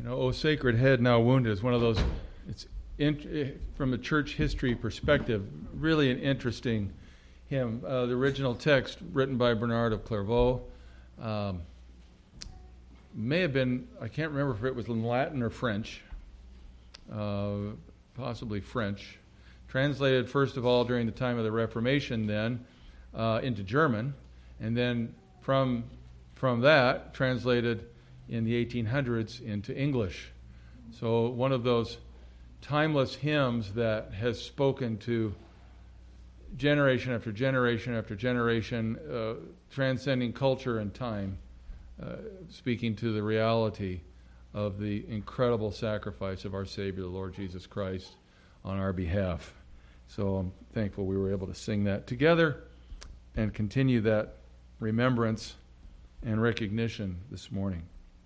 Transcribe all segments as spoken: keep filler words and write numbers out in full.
know, O Sacred Head Now Wounded is one of those, it's in, from a church history perspective, really an interesting hymn. Uh, the original text, written by Bernard of Clairvaux, um, may have been, I can't remember if it was in Latin or French, uh, possibly French, translated first of all during the time of the Reformation then uh, into German, and then from from that translated in the eighteen hundreds into English. So one of those timeless hymns that has spoken to generation after generation after generation, uh, transcending culture and time, uh, speaking to the reality of the incredible sacrifice of our Savior, the Lord Jesus Christ, on our behalf. So I'm thankful we were able to sing that together and continue that remembrance and recognition this morning.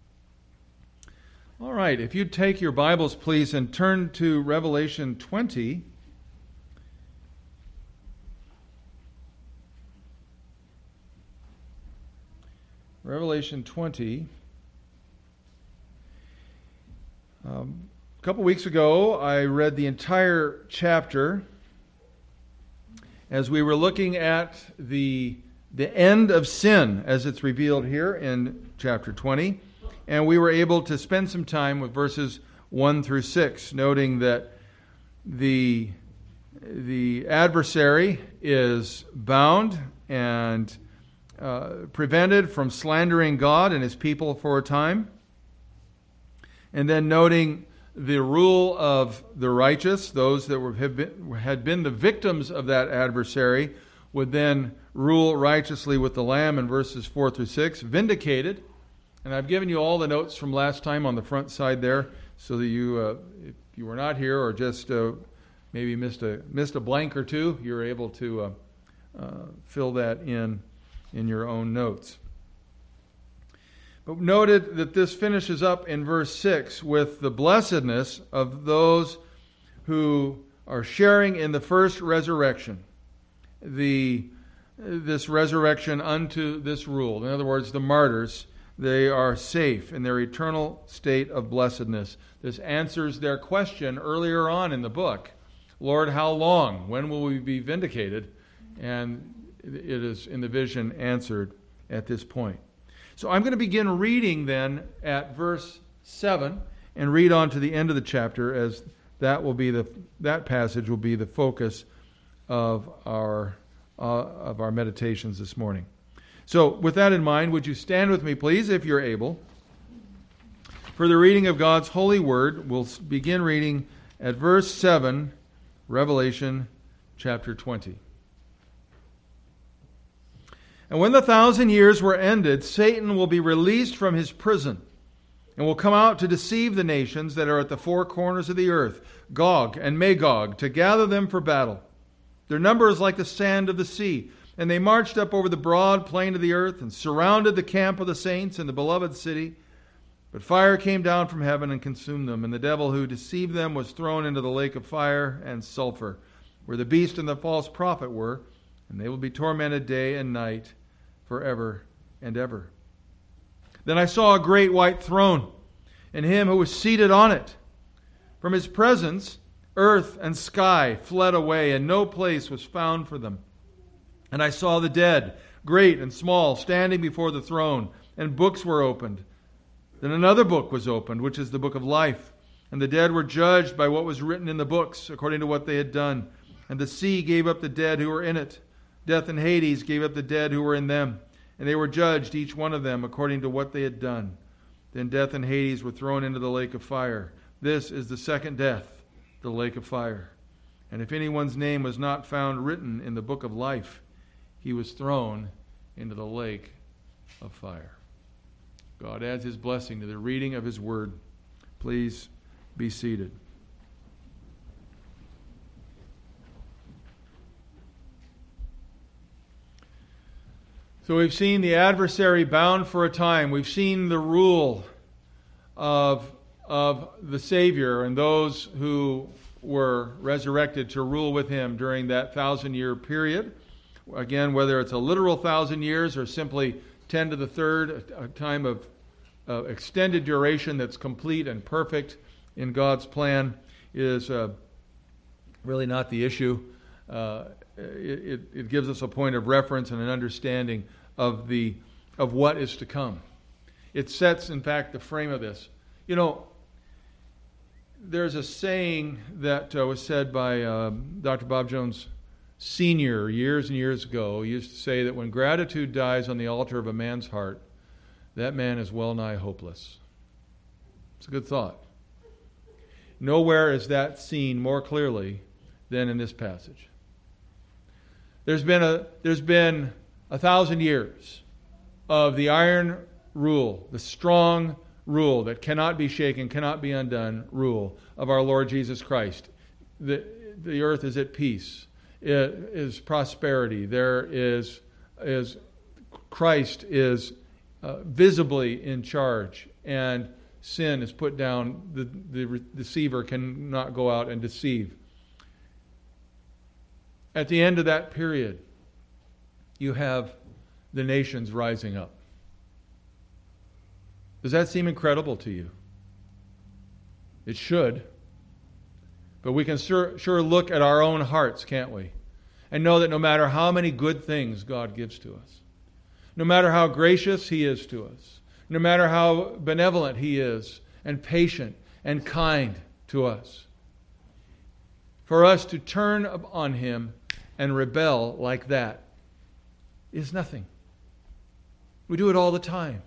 All right, if you'd take your Bibles, please, and turn to Revelation twenty. Revelation twenty. Um, a couple weeks ago, I read the entire chapter as we were looking at the, the end of sin as it's revealed here in chapter twenty. And we were able to spend some time with verses one through six, noting that the, the adversary is bound and uh, prevented from slandering God and His people for a time. And then noting the rule of the righteous, those that were, have been, had been the victims of that adversary, would then rule righteously with the Lamb in verses four through six, vindicated. And I've given you all the notes from last time on the front side there, so that you, uh, if you were not here or just uh, maybe missed a missed a blank or two, you're able to uh, uh, fill that in in your own notes. But noted that this finishes up in verse six with the blessedness of those who are sharing in the first resurrection, the this resurrection unto this rule. In other words, the martyrs. They are safe in their eternal state of blessedness. This answers their question earlier on in the book. Lord, how long? When will we be vindicated? And it is in the vision answered at this point. So I'm going to begin reading then at verse seven and read on to the end of the chapter, as that will be the that passage will be the focus of our uh, of our meditations this morning. So, with that in mind, would you stand with me, please, if you're able, for the reading of God's holy word. We'll begin reading at verse seven, Revelation chapter twenty. And when the thousand years were ended, Satan will be released from his prison and will come out to deceive the nations that are at the four corners of the earth, Gog and Magog, to gather them for battle. Their number is like the sand of the sea. And they marched up over the broad plain of the earth and surrounded the camp of the saints in the beloved city. But fire came down from heaven and consumed them, and the devil who deceived them was thrown into the lake of fire and sulfur, where the beast and the false prophet were, and they will be tormented day and night forever and ever. Then I saw a great white throne, and him who was seated on it. From his presence, earth and sky fled away, and no place was found for them. And I saw the dead, great and small, standing before the throne, and books were opened. Then another book was opened, which is the book of life. And the dead were judged by what was written in the books, according to what they had done. And the sea gave up the dead who were in it. Death and Hades gave up the dead who were in them. And they were judged, each one of them, according to what they had done. Then death and Hades were thrown into the lake of fire. This is the second death, the lake of fire. And if anyone's name was not found written in the book of life, he was thrown into the lake of fire. God adds His blessing to the reading of His word. Please be seated. So we've seen the adversary bound for a time. We've seen the rule of, of the Savior and those who were resurrected to rule with Him during that thousand-year period. Again, whether it's a literal thousand years or simply ten to the third, a time of uh, extended duration that's complete and perfect in God's plan is uh, really not the issue. Uh, it, it gives us a point of reference and an understanding of the of what is to come. It sets, in fact, the frame of this. You know, there's a saying that uh, was said by uh, Doctor Bob Jones Senior years and years ago. He used to say that when gratitude dies on the altar of a man's heart, that man is well nigh hopeless. It's a good thought. Nowhere is that seen more clearly than in this passage. There's been a there's been a thousand years of the iron rule, the strong rule that cannot be shaken, cannot be undone rule of our Lord Jesus Christ. The, the earth is at peace. It is prosperity. There is, is Christ is uh, visibly in charge, and sin is put down. The, the deceiver cannot go out and deceive. At the end of that period, you have the nations rising up. Does that seem incredible to you? It should. But we can sure, sure look at our own hearts, can't we? And know that no matter how many good things God gives to us, no matter how gracious He is to us, no matter how benevolent He is and patient and kind to us, for us to turn on Him and rebel like that is nothing. We do it all the time.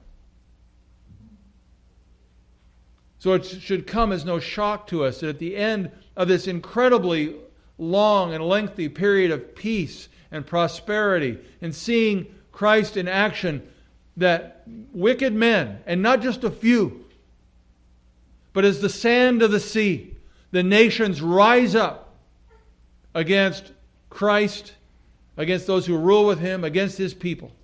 So it should come as no shock to us that at the end of this incredibly long and lengthy period of peace and prosperity and seeing Christ in action, that wicked men, and not just a few, but as the sand of the sea, the nations rise up against Christ, against those who rule with Him, against His people,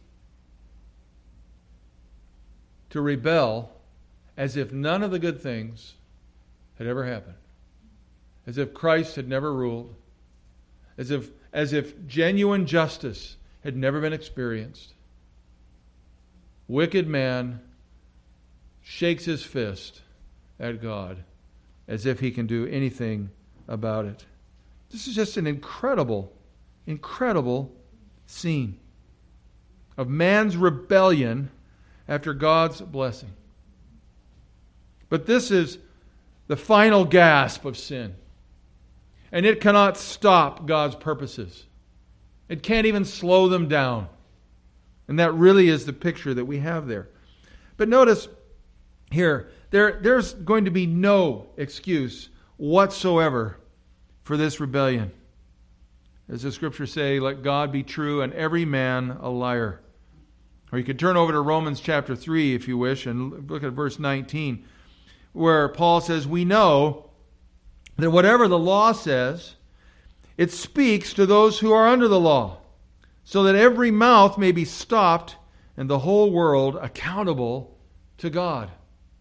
to rebel as if none of the good things had ever happened. As if Christ had never ruled. As if, as if genuine justice had never been experienced. Wicked man shakes his fist at God as if he can do anything about it. This is just an incredible, incredible scene of man's rebellion after God's blessing. But this is the final gasp of sin. And it cannot stop God's purposes. It can't even slow them down. And that really is the picture that we have there. But notice here, there, there's going to be no excuse whatsoever for this rebellion. As the Scriptures say, let God be true and every man a liar. Or you could turn over to Romans chapter three if you wish and look at verse nineteen. Where Paul says, we know that whatever the law says, it speaks to those who are under the law, so that every mouth may be stopped and the whole world accountable to God.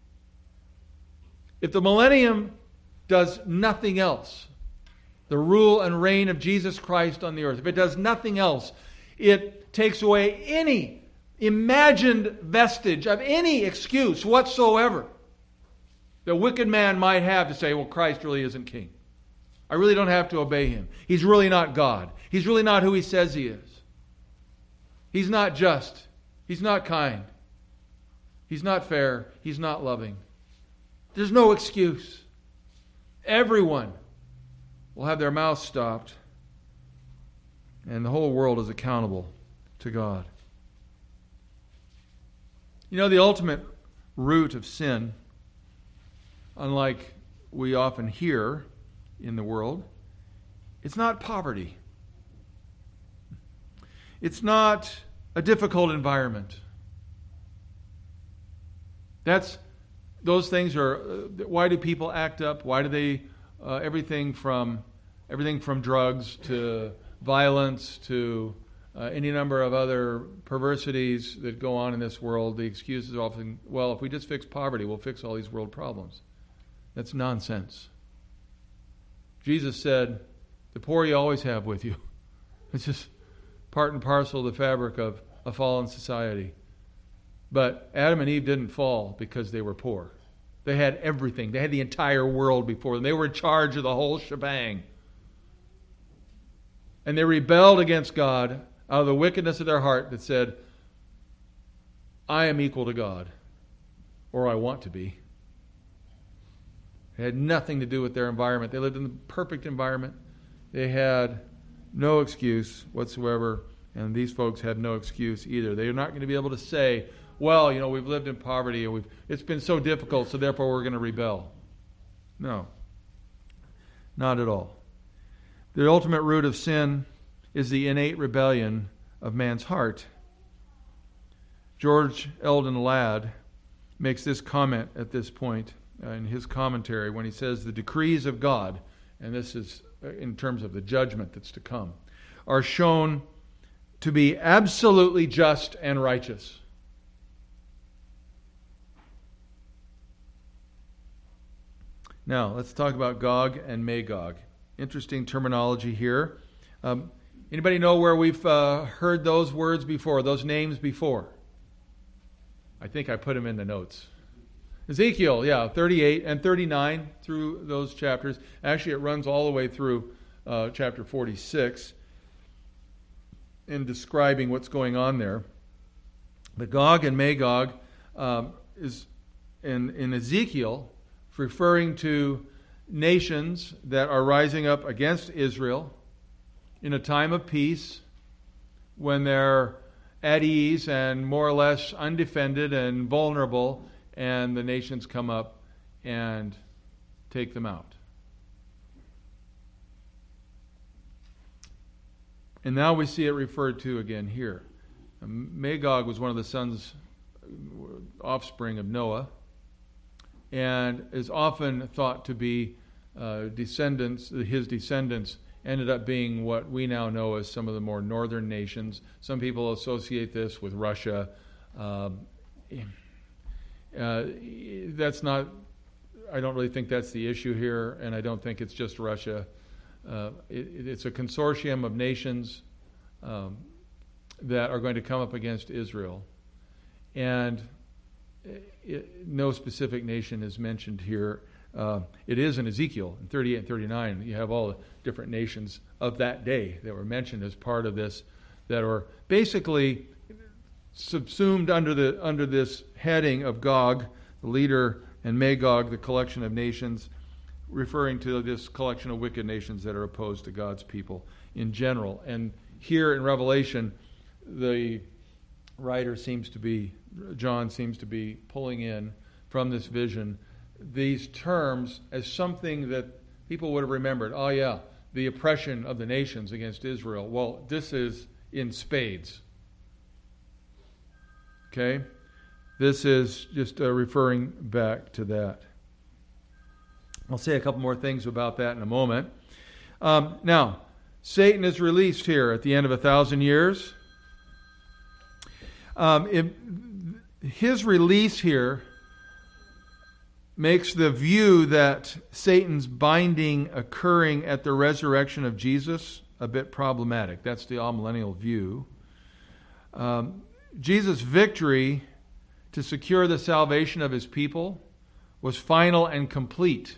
If the millennium does nothing else, the rule and reign of Jesus Christ on the earth, if it does nothing else, it takes away any imagined vestige of any excuse whatsoever the wicked man might have to say, well, Christ really isn't king. I really don't have to obey Him. He's really not God. He's really not who He says He is. He's not just. He's not kind. He's not fair. He's not loving. There's no excuse. Everyone will have their mouth stopped, and the whole world is accountable to God. You know, the ultimate root of sin, unlike we often hear in the world, it's not poverty. It's not a difficult environment. That's those things are. Uh, why do people act up? Why do they? Uh, everything from everything from drugs to violence to uh, any number of other perversities that go on in this world. The excuse is often, well, if we just fix poverty, we'll fix all these world problems. That's nonsense. Jesus said, the poor you always have with you. It's just part and parcel of the fabric of a fallen society. But Adam and Eve didn't fall because they were poor. They had everything. They had the entire world before them. They were in charge of the whole shebang. And they rebelled against God out of the wickedness of their heart that said, I am equal to God, or I want to be. It had nothing to do with their environment. They lived in the perfect environment. They had no excuse whatsoever, and these folks had no excuse either. They're not going to be able to say, well, you know, we've lived in poverty, and we've it's been so difficult, so therefore we're going to rebel. No, not at all. The ultimate root of sin is the innate rebellion of man's heart. George Eldon Ladd makes this comment at this point uh, in his commentary when he says the decrees of God, and this is in terms of the judgment that's to come, are shown to be absolutely just and righteous. Now, let's talk about Gog and Magog. Interesting terminology here. Um, anybody know where we've uh, heard those words before, those names before? I think I put them in the notes. Ezekiel, yeah, thirty-eight and thirty-nine through those chapters. Actually, it runs all the way through uh, chapter forty-six in describing what's going on there. But Gog and Magog um, is in, in Ezekiel referring to nations that are rising up against Israel in a time of peace when they're at ease and more or less undefended and vulnerable, and the nations come up and take them out. And now we see it referred to again here. Magog was one of the sons, offspring of Noah, and is often thought to be uh, descendants, his descendants ended up being what we now know as some of the more northern nations. Some people associate this with Russia. Uh, uh, that's not, I don't really think that's the issue here, and I don't think it's just Russia. Uh, it, it's a consortium of nations um, that are going to come up against Israel. And it, no specific nation is mentioned here. Uh, it is in Ezekiel in thirty-eight and thirty-nine. You have all the different nations of that day that were mentioned as part of this, that are basically subsumed under the under this heading of Gog, the leader, and Magog, the collection of nations, referring to this collection of wicked nations that are opposed to God's people in general. And here in Revelation, the writer seems to be, John seems to be pulling in from this vision these terms as something that people would have remembered. Oh yeah, the oppression of the nations against Israel. Well, this is in spades. Okay? This is just uh, referring back to that. I'll say a couple more things about that in a moment. Um, now, Satan is released here at the end of a thousand years. Um, it, his release here makes the view that Satan's binding occurring at the resurrection of Jesus a bit problematic. That's the amillennial view. Um, Jesus' victory to secure the salvation of his people was final and complete.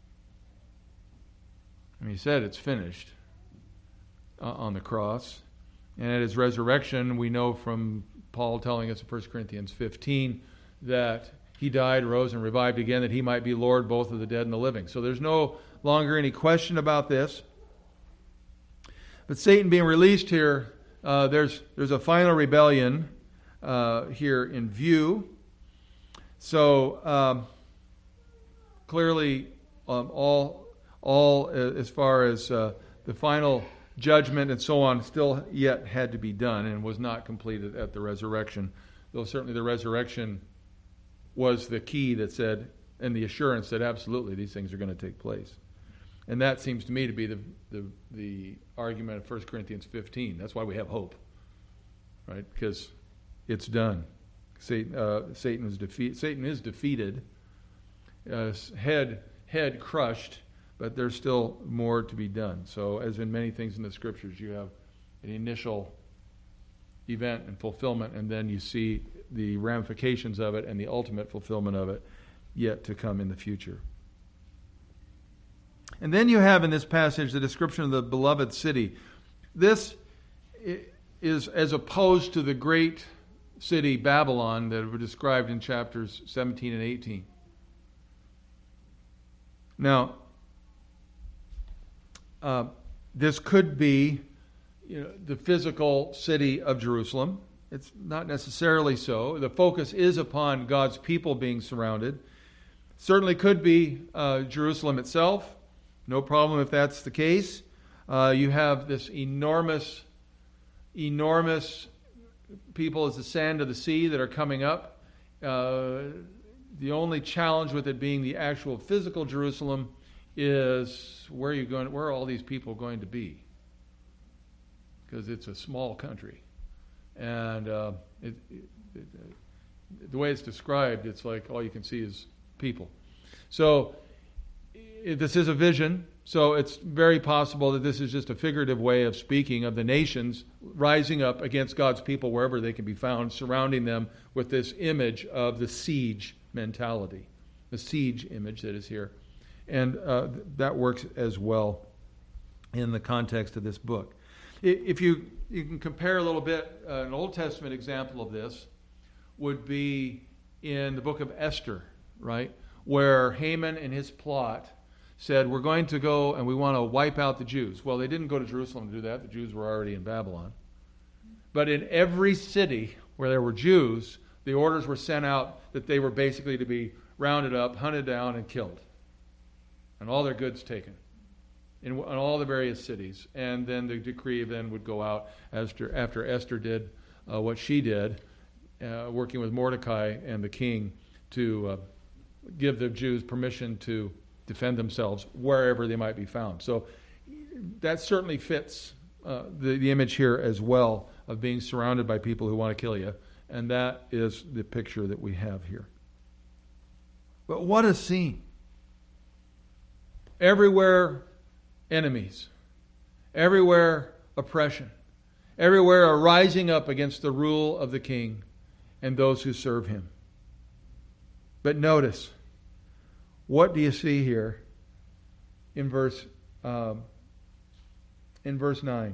And he said it's finished uh, on the cross. And at his resurrection, we know from Paul telling us in First Corinthians fifteen that he died, rose, and revived again, that he might be Lord both of the dead and the living. So there's no longer any question about this. But Satan being released here, uh, there's there's a final rebellion uh, here in view. So um, clearly, um, all all uh, as far as uh, the final judgment and so on still yet had to be done and was not completed at the resurrection. Though certainly the resurrection was the key that said, and the assurance that absolutely these things are going to take place. And that seems to me to be the the, the argument of First Corinthians fifteen. That's why we have hope, right? Because it's done. Satan, uh, Satan is defeat. Satan is defeated. Uh, head head crushed, but there's still more to be done. So, as in many things in the Scriptures, you have an initial event and fulfillment, and then you see the ramifications of it and the ultimate fulfillment of it yet to come in the future. And then you have in this passage the description of the beloved city. This is as opposed to the great city Babylon that were described in chapters seventeen and eighteen. Now, uh, this could be, you know, the physical city of Jerusalem. It's not necessarily so. The focus is upon God's people being surrounded. Certainly could be uh, Jerusalem itself. No problem if that's the case. Uh, you have this enormous, enormous people as the sand of the sea that are coming up. Uh, the only challenge with it being the actual physical Jerusalem is where are you going? Where are all these people going to be? Because it's a small country, and uh, it, it, it, the way it's described, it's like all you can see is people. So it, this is a vision. So it's very possible that this is just a figurative way of speaking of the nations rising up against God's people wherever they can be found, surrounding them with this image of the siege mentality, the siege image that is here. And uh, that works as well in the context of this book. If you, you can compare a little bit, uh, an Old Testament example of this would be in the book of Esther, right? Where Haman and his plot said, we're going to go and we want to wipe out the Jews. Well, they didn't go to Jerusalem to do that. The Jews were already in Babylon. But in every city where there were Jews, the orders were sent out that they were basically to be rounded up, hunted down, and killed. And all their goods taken in, in all the various cities. And then the decree then would go out after, after Esther did uh, what she did, uh, working with Mordecai and the king to uh, give the Jews permission to defend themselves wherever they might be found. So that certainly fits uh, the, the image here as well of being surrounded by people who want to kill you. And that is the picture that we have here. But what a scene. Everywhere enemies. Everywhere oppression. Everywhere a rising up against the rule of the king and those who serve him. But notice, what do you see here in verse um, in verse nine?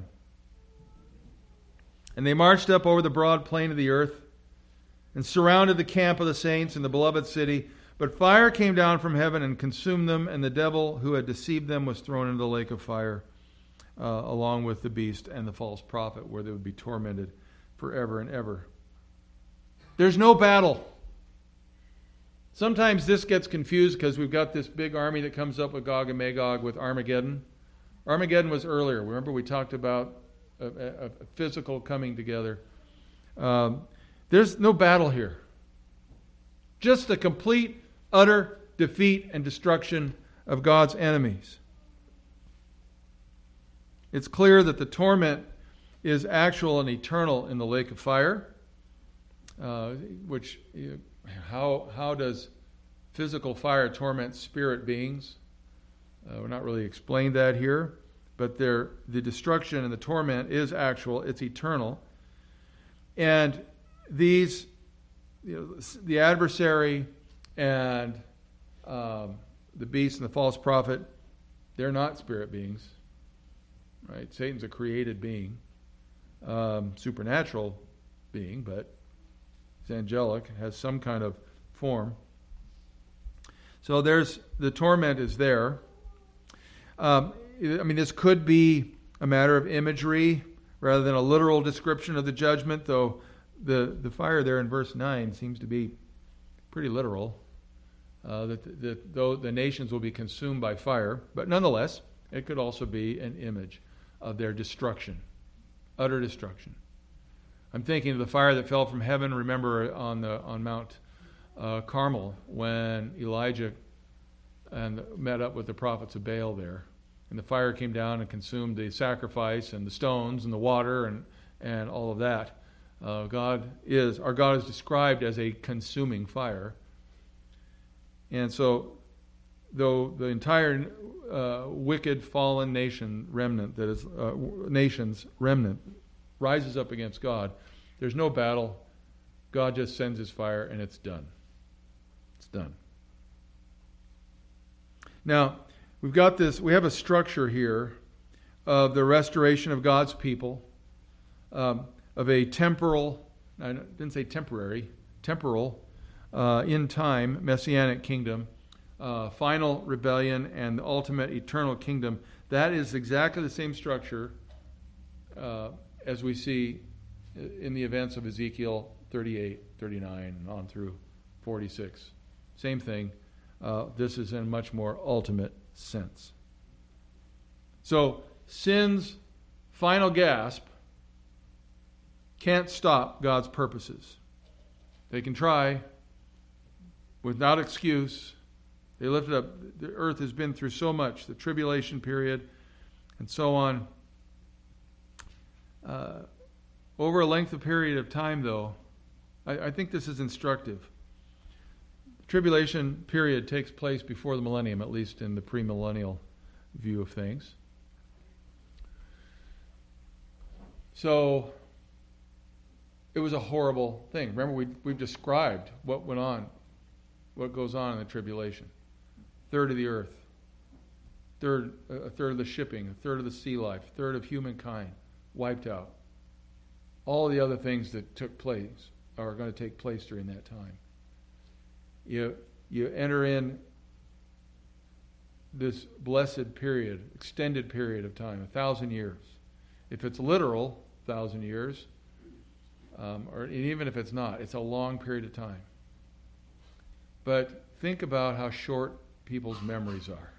And they marched up over the broad plain of the earth and surrounded the camp of the saints in the beloved city. But fire came down from heaven and consumed them, and the devil who had deceived them was thrown into the lake of fire, uh, along with the beast and the false prophet, where they would be tormented forever and ever. There's no battle. Sometimes this gets confused because we've got this big army that comes up with Gog and Magog with Armageddon. Armageddon was earlier. Remember we talked about a, a, a physical coming together. Um, there's no battle here. Just a complete, utter defeat and destruction of God's enemies. It's clear that the torment is actual and eternal in the lake of fire, uh, which... You know, How how does physical fire torment spirit beings? Uh, we're not really explained that here, but there the destruction and the torment is actual. It's eternal, and these, you know, the adversary and um, the beast and the false prophet, they're not spirit beings, right? Satan's a created being, um, supernatural being, but it's angelic, has some kind of form. So there's the torment is there. Um, I mean, this could be a matter of imagery rather than a literal description of the judgment, though the, the fire there in verse nine seems to be pretty literal, uh, that, that though the nations will be consumed by fire. But nonetheless, it could also be an image of their destruction, utter destruction. I'm thinking of the fire that fell from heaven, remember, on the on Mount uh, Carmel when Elijah and met up with the prophets of Baal there. And the fire came down and consumed the sacrifice and the stones and the water and, and all of that. Uh, God is, our God is described as a consuming fire. And so, though the entire uh, wicked, fallen nation remnant, that is, uh, nation's remnant, rises up against God, there's no battle. God just sends his fire and it's done. It's done. Now, we've got this, we have a structure here of the restoration of God's people, um, of a temporal, I didn't say temporary, temporal, uh, in time, messianic kingdom, uh, final rebellion, and the ultimate eternal kingdom. That is exactly the same structure uh, as we see in the events of Ezekiel thirty-eight, thirty-nine, and on through forty-six. Same thing. Uh, this is in a much more ultimate sense. So, sin's final gasp can't stop God's purposes. They can try without excuse. They lift it up. The earth has been through so much, the tribulation period, and so on. Uh, over a length of period of time, though, I, I think this is instructive. The tribulation period takes place before the millennium, at least in the premillennial view of things. So, it was a horrible thing. Remember, we, we've described what went on, what goes on in the tribulation. A third of the earth, third, a third of the shipping, a third of the sea life, a third of humankind wiped out. All the other things that took place are going to take place during that time. You, you enter in this blessed period, extended period of time, a thousand years. If it's literal, thousand years, um, or even if it's not, it's a long period of time. But think about how short people's memories are.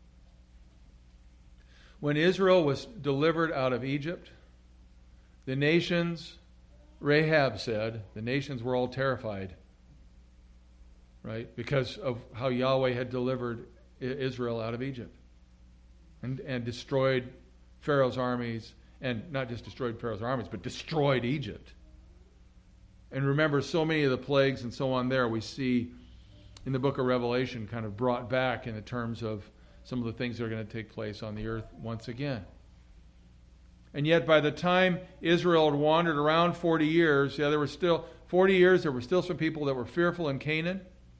When Israel was delivered out of Egypt, the nations, Rahab said, the nations were all terrified, right? Because of how Yahweh had delivered Israel out of Egypt and, and destroyed Pharaoh's armies, and not just destroyed Pharaoh's armies, but destroyed Egypt. And remember, so many of the plagues and so on there we see in the book of Revelation kind of brought back in the terms of some of the things that are going to take place on the earth once again. And yet by the time Israel had wandered around forty years, yeah, there were still, forty years, there were still some people that were fearful in Canaan.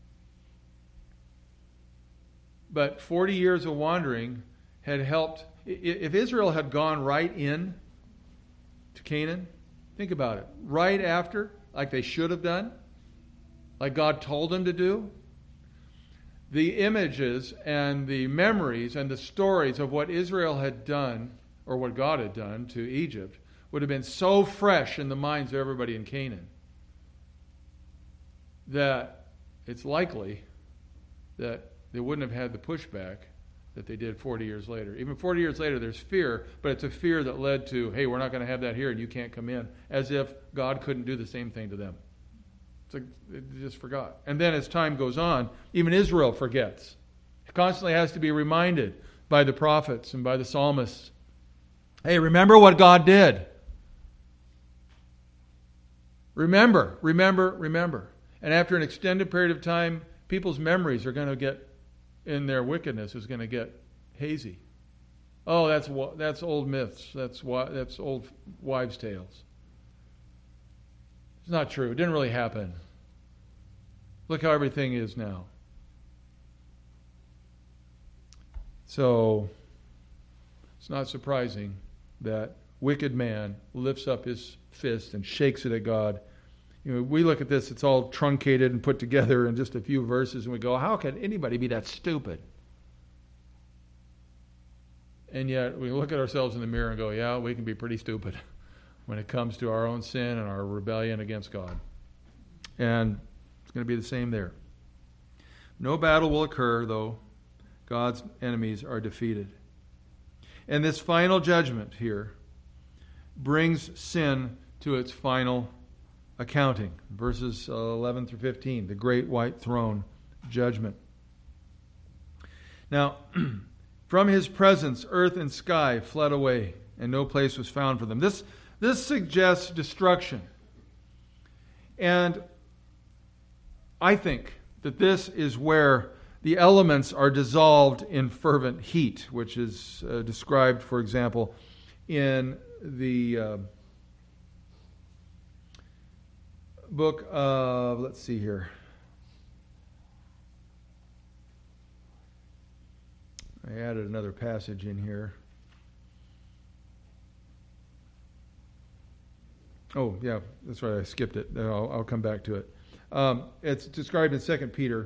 But forty years of wandering had helped. If Israel had gone right in to Canaan, think about it, right after, like they should have done, like God told them to do, the images and the memories and the stories of what Israel had done, or what God had done to Egypt, would have been so fresh in the minds of everybody in Canaan that it's likely that they wouldn't have had the pushback that they did forty years later. Even forty years later, there's fear, but it's a fear that led to, hey, we're not going to have that here and you can't come in, as if God couldn't do the same thing to them. It's like, they just forgot. And then as time goes on, even Israel forgets. It constantly has to be reminded by the prophets and by the psalmists. Hey, remember what God did. Remember, remember, remember. And after an extended period of time, people's memories are going to get, in their wickedness, is going to get hazy. Oh, that's that's old myths. That's that's old wives' tales. It's not true. It didn't really happen. Look how everything is now. So, it's not surprising that wicked man lifts up his fist and shakes it at God. You know, we look at this, it's all truncated and put together in just a few verses, and we go, how can anybody be that stupid? And yet, we look at ourselves in the mirror and go, yeah, we can be pretty stupid when it comes to our own sin and our rebellion against God. And it's going to be the same there. No battle will occur, though. God's enemies are defeated. And this final judgment here brings sin to its final accounting. Verses eleven through fifteen, the great white throne judgment. Now, from his presence, earth and sky fled away, and no place was found for them. This, this suggests destruction. And I think that this is where the elements are dissolved in fervent heat, which is uh, described, for example, in the uh, book of, let's see here. I added another passage in here. Oh, yeah, that's right. I skipped it. I'll, I'll come back to it. Um, it's described in Second Peter,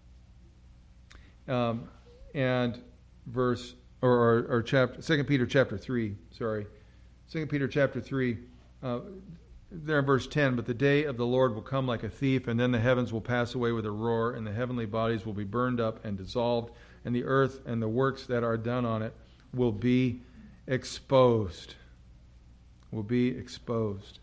um, and verse or, or, or chapter Second Peter chapter three. Sorry, Second Peter chapter three. Uh, there in verse ten. But the day of the Lord will come like a thief, and then the heavens will pass away with a roar, and the heavenly bodies will be burned up and dissolved, and the earth and the works that are done on it will be exposed. Will be exposed.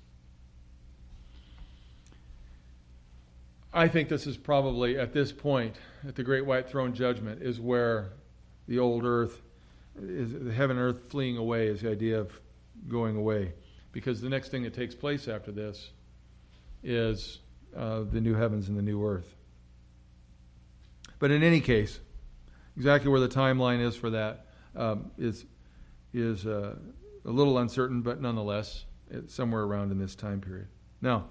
I think this is probably, at this point, at the Great White Throne Judgment, is where the old earth, is the heaven and earth fleeing away is the idea of going away. Because the next thing that takes place after this is uh, the new heavens and the new earth. But in any case, exactly where the timeline is for that um, is, is uh, a little uncertain, but nonetheless, it's somewhere around in this time period. Now,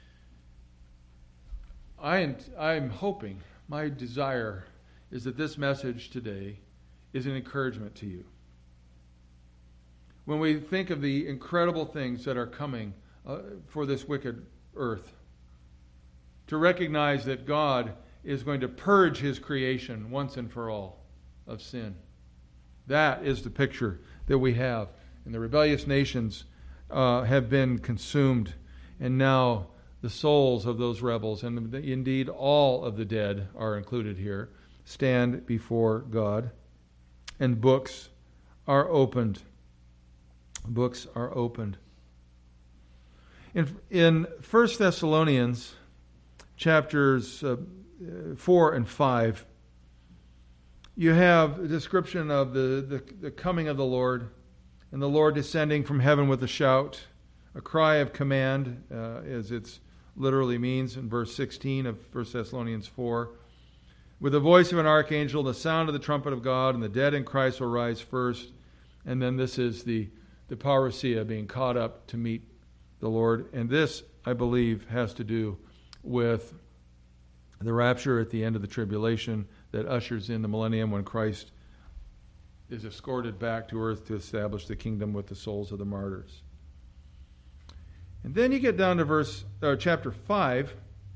I, I'm hoping, my desire is that this message today is an encouragement to you. When we think of the incredible things that are coming uh, for this wicked earth, to recognize that God is going to purge His creation once and for all of sin. That is the picture that we have. And the rebellious nations uh, have been consumed, and now the souls of those rebels, and indeed all of the dead are included here, stand before God, and books are opened. Books are opened. In, in First Thessalonians chapters uh, four and five, you have a description of the, the, the coming of the Lord, and the Lord descending from heaven with a shout, a cry of command, uh, as it's literally means in verse sixteen of First Thessalonians four. With the voice of an archangel, the sound of the trumpet of God, and the dead in Christ will rise first. And then this is the, the parousia, being caught up to meet the Lord. And this, I believe, has to do with the rapture at the end of the tribulation that ushers in the millennium when Christ is escorted back to earth to establish the kingdom with the souls of the martyrs. And then you get down to verse uh, chapter five,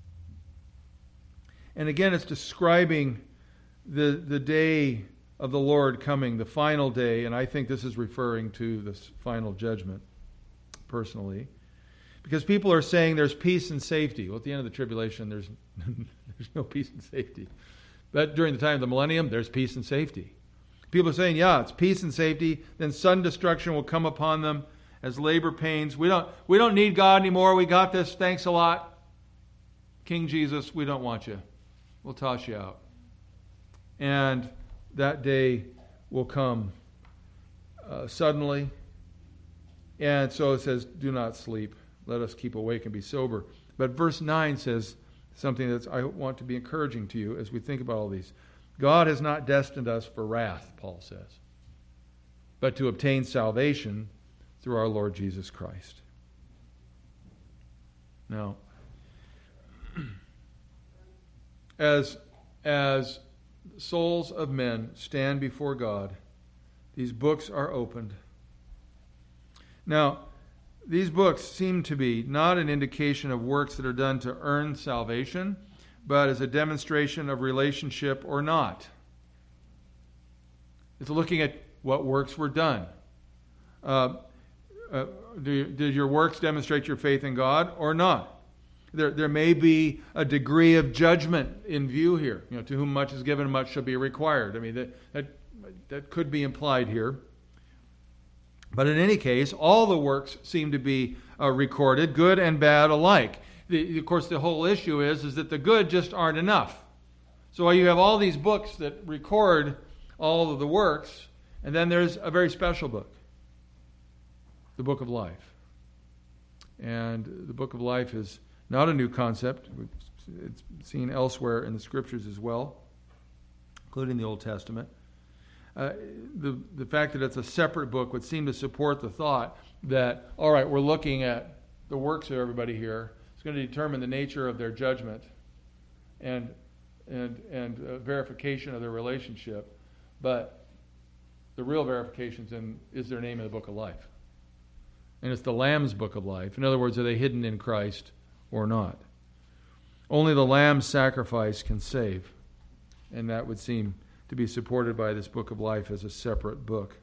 and again it's describing the the day of the Lord coming, the final day, and I think this is referring to this final judgment, personally, because people are saying there's peace and safety. Well, at the end of the tribulation, there's there's no peace and safety, but during the time of the millennium, there's peace and safety. People are saying, yeah, it's peace and safety. Then sudden destruction will come upon them as labor pains. We don't, we don't need God anymore. We got this. Thanks a lot. King Jesus, we don't want you. We'll toss you out. And that day will come uh, suddenly. And so it says, do not sleep. Let us keep awake and be sober. But verse nine says something that I want to be encouraging to you as we think about all these. God has not destined us for wrath, Paul says, but to obtain salvation through our Lord Jesus Christ. Now, as, as souls of men stand before God, these books are opened. Now, these books seem to be not an indication of works that are done to earn salvation, but as a demonstration of relationship or not. It's looking at what works were done. Uh, uh, do, did your works demonstrate your faith in God or not? There, there may be a degree of judgment in view here. You know, to whom much is given, much shall be required. I mean, that that, that could be implied here. But in any case, all the works seem to be uh, recorded, good and bad alike. The, of course, the whole issue is, is that the good just aren't enough. So you have all these books that record all of the works, and then there's a very special book, the Book of Life. And the Book of Life is not a new concept. It's seen elsewhere in the Scriptures as well, including the Old Testament. Uh, the, the fact that it's a separate book would seem to support the thought that, all right, we're looking at the works of everybody here. going to determine the nature of their judgment and and and uh, verification of their relationship. But the real verification is, in, is their name in the book of life. And it's the Lamb's book of life. In other words, are they hidden in Christ or not? Only the Lamb's sacrifice can save. And that would seem to be supported by this book of life as a separate book.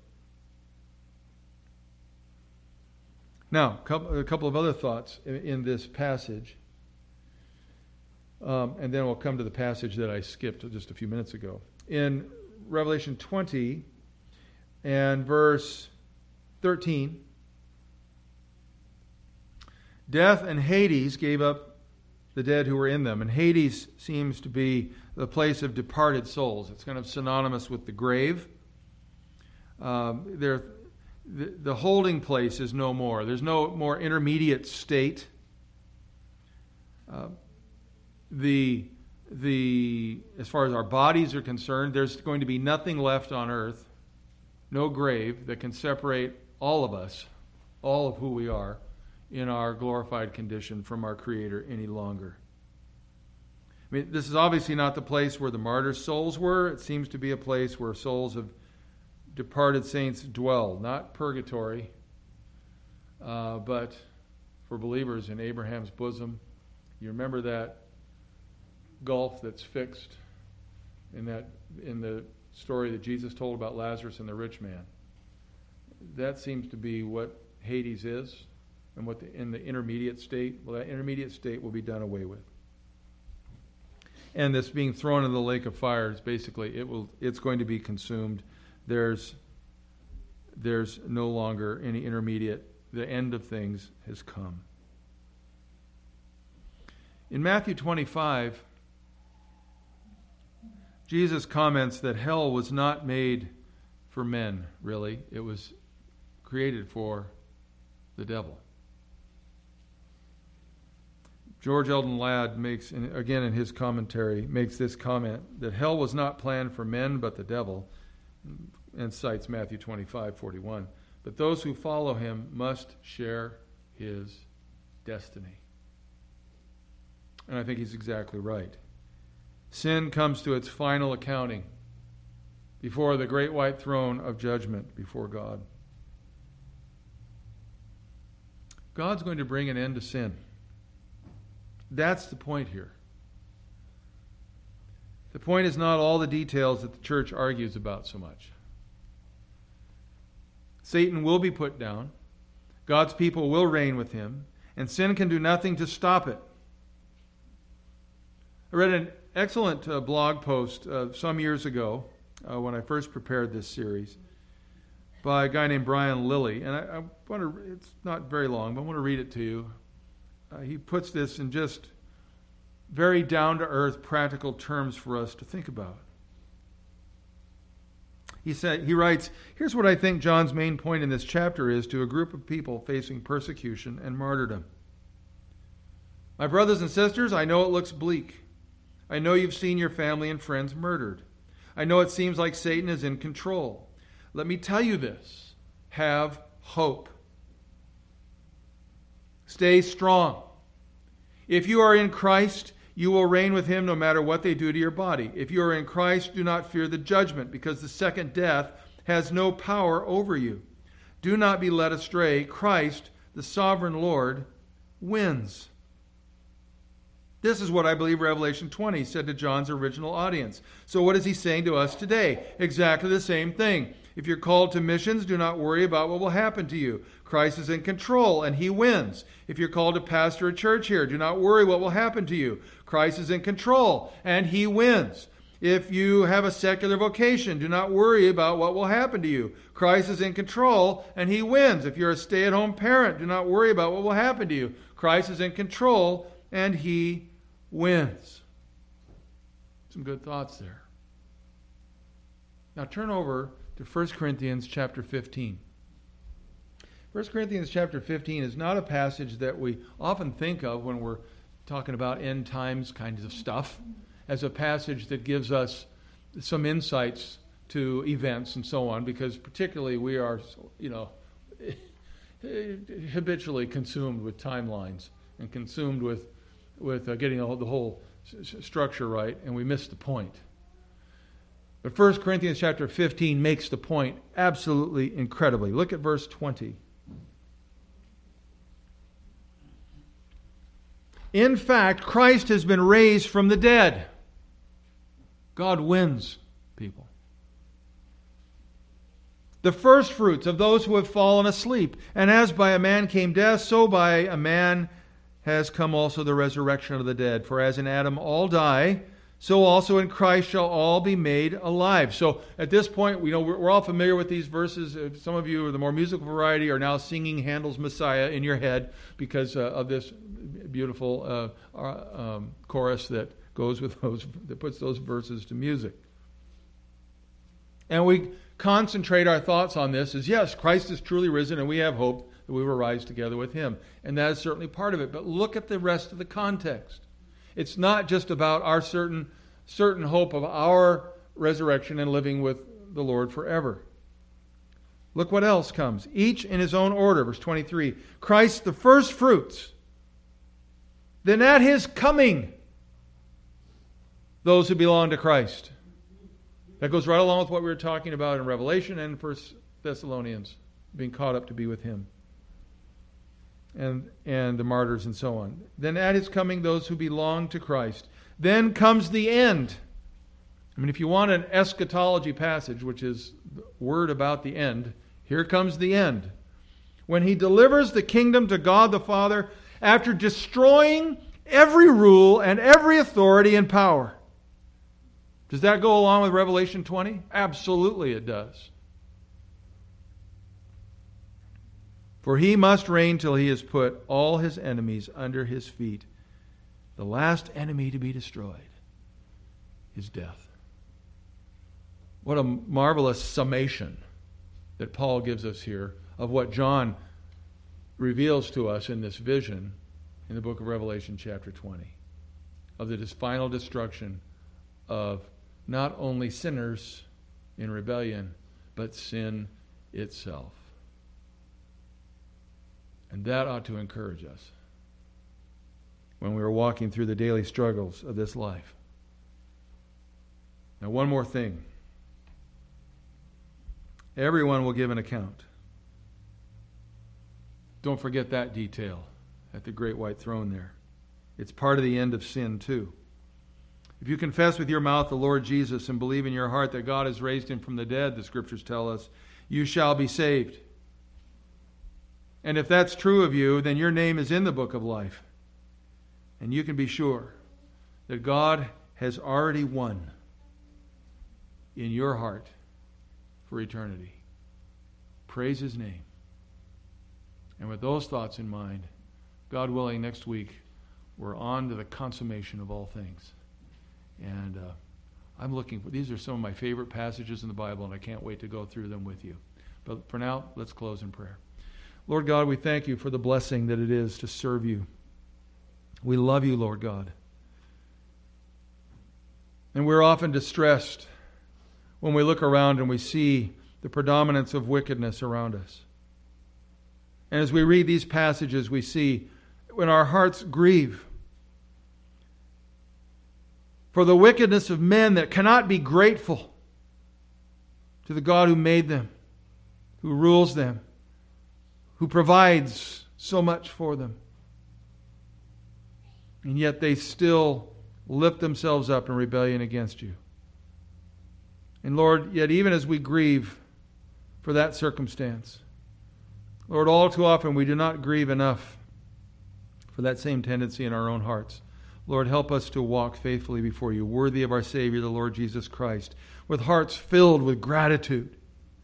Now, a couple of other thoughts in this passage. Um, and then we'll come to the passage that I skipped just a few minutes ago. In Revelation twenty and verse thirteen, death and Hades gave up the dead who were in them. And Hades seems to be the place of departed souls. It's kind of synonymous with the grave. Um, there, the, the holding place is no more. There's no more intermediate state. Uh, the the as far as our bodies are concerned, there's going to be nothing left on earth, no grave that can separate all of us, all of who we are, in our glorified condition from our Creator any longer. I mean, this is obviously not the place where the martyrs' souls were. It seems to be a place where souls of departed saints dwell, not purgatory, uh, but for believers in Abraham's bosom. You remember that gulf that's fixed in that in the story that Jesus told about Lazarus and the rich man. That seems to be what Hades is, and what the, in the intermediate state. Well, that intermediate state will be done away with. And this being thrown in the lake of fire is basically it will. It's going to be consumed. There's there's no longer any intermediate. The end of things has come. In Matthew twenty-five, Jesus comments that hell was not made for men, really. It was created for the devil. George Eldon Ladd makes, again in his commentary, makes this comment that hell was not planned for men but the devil, and cites Matthew twenty-five forty-one. But those who follow him must share his destiny. And I think he's exactly right. Sin comes to its final accounting before the great white throne of judgment before God. God's going to bring an end to sin. That's the point here. The point is not all the details that the church argues about so much. Satan will be put down. God's people will reign with him. And sin can do nothing to stop it. I read an excellent uh, blog post uh, some years ago uh, when I first prepared this series by a guy named Brian Lilly. And I, I want to, it's not very long, but I want to read it to you. Uh, he puts this in just very down-to-earth, practical terms for us to think about. He said, he writes, "Here's what I think John's main point in this chapter is to a group of people facing persecution and martyrdom. My brothers and sisters, I know it looks bleak. I know you've seen your family and friends murdered. I know it seems like Satan is in control. Let me tell you this. Have hope. Stay strong. If you are in Christ, you will reign with him no matter what they do to your body. If you are in Christ, do not fear the judgment, because the second death has no power over you. Do not be led astray. Christ, the sovereign Lord, wins." This is what I believe Revelation twenty said to John's original audience. So what is he saying to us today? Exactly the same thing. If you're called to missions, do not worry about what will happen to you. Christ is in control, and he wins. If you're called to pastor a church here, do not worry what will happen to you. Christ is in control, and he wins. If you have a secular vocation, do not worry about what will happen to you. Christ is in control, and he wins. If you're a stay-at-home parent, do not worry about what will happen to you. Christ is in control, and he wins. Some good thoughts there. Now turn over to First Corinthians chapter fifteen. First Corinthians chapter fifteen is not a passage that we often think of when we're talking about end times kinds of stuff, as a passage that gives us some insights to events and so on, because particularly we are, you know, habitually consumed with timelines and consumed with, with uh, getting the whole, the whole s- structure right, and we miss the point. But First Corinthians chapter fifteen makes the point absolutely incredibly. Look at verse twenty. In fact, Christ has been raised from the dead. God wins, people. The first fruits of those who have fallen asleep. And as by a man came death, so by a man has come also the resurrection of the dead. For as in Adam all die, so also in Christ shall all be made alive. So at this point, we know we're all familiar with these verses. Some of you, the more musical variety, are now singing Handel's Messiah in your head because uh, of this beautiful uh, uh, um, chorus that goes with those, that puts those verses to music. And we concentrate our thoughts on this as, yes, Christ is truly risen and we have hope that we will rise together with Him. And that is certainly part of it. But look at the rest of the context. It's not just about our certain certain hope of our resurrection and living with the Lord forever. Look what else comes. Each in his own order. Verse twenty-three. Christ the first fruits. Then at His coming, those who belong to Christ. That goes right along with what we were talking about in Revelation and First Thessalonians, being caught up to be with Him. And, and the martyrs and so on. Then at His coming, those who belong to Christ. Then comes the end. I mean, if you want an eschatology passage, which is the word about the end, here comes the end. When He delivers the kingdom to God the Father after destroying every rule and every authority and power. Does that go along with Revelation twenty? Absolutely it does. For He must reign till He has put all His enemies under His feet. The last enemy to be destroyed is death. What a marvelous summation that Paul gives us here of what John reveals to us in this vision in the book of Revelation chapter twenty. Of the final destruction of not only sinners in rebellion, but sin itself. And that ought to encourage us when we are walking through the daily struggles of this life. Now, one more thing. Everyone will give an account. Don't forget that detail at the great white throne there. It's part of the end of sin, too. If you confess with your mouth the Lord Jesus and believe in your heart that God has raised Him from the dead, the Scriptures tell us, you shall be saved. And if that's true of you, then your name is in the book of life. And you can be sure that God has already won in your heart for eternity. Praise His name. And with those thoughts in mind, God willing, next week, we're on to the consummation of all things. And uh, I'm looking for, these are some of my favorite passages in the Bible, and I can't wait to go through them with you. But for now, let's close in prayer. Lord God, we thank You for the blessing that it is to serve You. We love You, Lord God. And we're often distressed when we look around and we see the predominance of wickedness around us. And as we read these passages, we see when our hearts grieve for the wickedness of men that cannot be grateful to the God who made them, who rules them, who provides so much for them. And yet they still lift themselves up in rebellion against You. And Lord, yet even as we grieve for that circumstance, Lord, all too often we do not grieve enough for that same tendency in our own hearts. Lord, help us to walk faithfully before You, worthy of our Savior, the Lord Jesus Christ, with hearts filled with gratitude.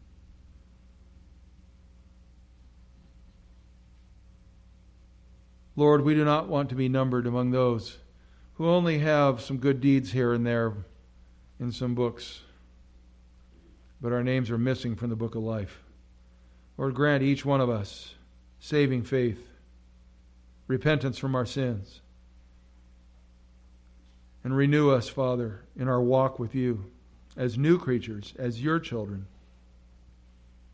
Lord, we do not want to be numbered among those who only have some good deeds here and there in some books, but our names are missing from the book of life. Lord, grant each one of us saving faith, repentance from our sins, and renew us, Father, in our walk with You as new creatures, as Your children.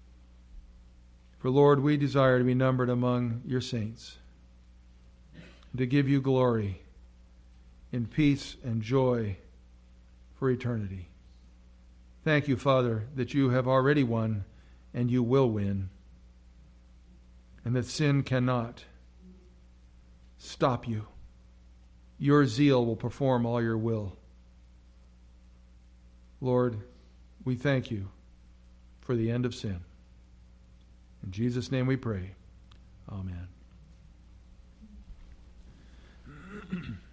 For Lord, we desire to be numbered among Your saints. and to give you glory in peace and joy for eternity. Thank you, Father, that you have already won and you will win, and that sin cannot stop you. Your zeal will perform all your will. Lord, we thank you for the end of sin. In Jesus' name we pray. Amen.